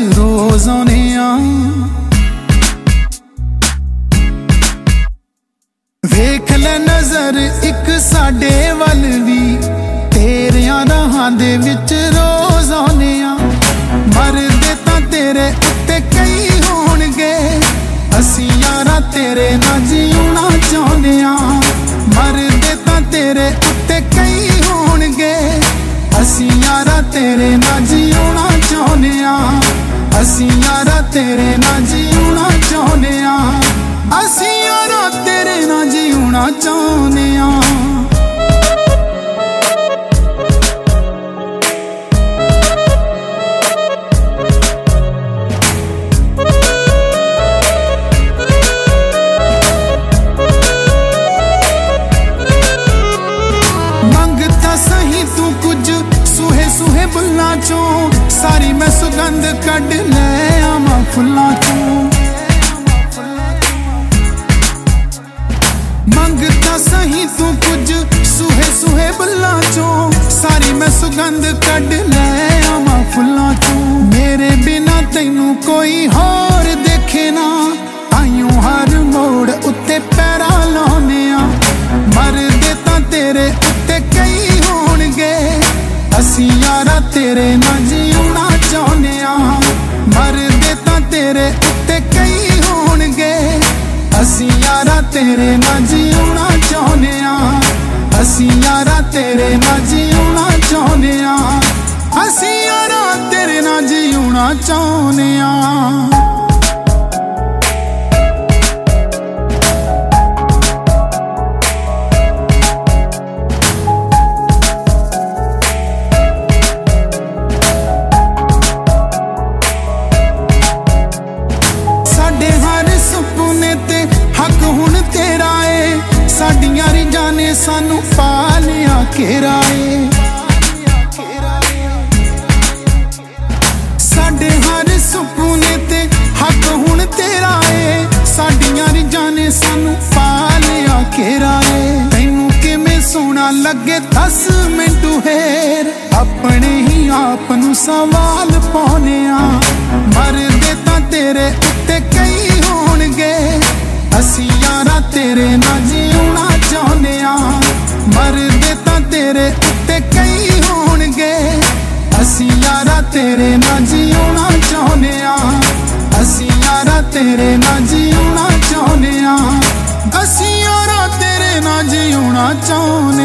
रोज आने वेख ले नजर एक साडे वल भी तेरियां राहां दे विच रोज आने मरदे तां तेरे उत्ते कई होणगे असीं यारा तेरे नाल जीउणा चाहुंदे मरदे तां तेरे उत्ते कई होणगे असीं यारा तेरे नाल जीउणा चाहुंदे असीं यारा तेरे नाल जीउणा चाहुंदे असीं यारा तेरे नाल जीउणा चाहुंदे बुल्लां चों सारी मैं सुगंध कढ ले आवां फुल्लां चों मंगता सही तू कुछ सूहे सूहे बुल्लां चों सारी मैं सुगंध कढ ले आवां फुल्लां चों मेरे बिना तैनू कोई होर देखे ना आइयों हर मोड़ उत्ते पैरा लाउने मरदे तां तेरे उत्ते कई होणगे असीं यारा तेरे नाल जीउणा चाहुंदे मरदे तां तेरे उत्ते कई होणगे असीं यारा तेरे नाल जीउणा चाहुंदे असीं यारा तेरे नाल जीउणा चाहुंदे असीं यारा तेरे नाल जीउणा चाहुंदे साडियां रिझां ने सानू पा लिया घेरा साडे हर सुपने ते हक हुण तेरा है साडियां रिझां ने सानू पा लिया घेरा तैनू किवें सोहना लगे 10 मिंटू हेर अपने ही आप नू सवाल पाउने मरदे तां तेरे उत्ते कई होणगे असीं यारा तेरे नाल जीउणा चाहुंदे मरदे तां तेरे उत्ते कई होणगे असीं यारा तेरे नाल जीउणा चाहुंदे असीं यारा तेरे नाल जीउणा चाहुंदे असीं यारा तेरे नाल जीउणा चाहुंदे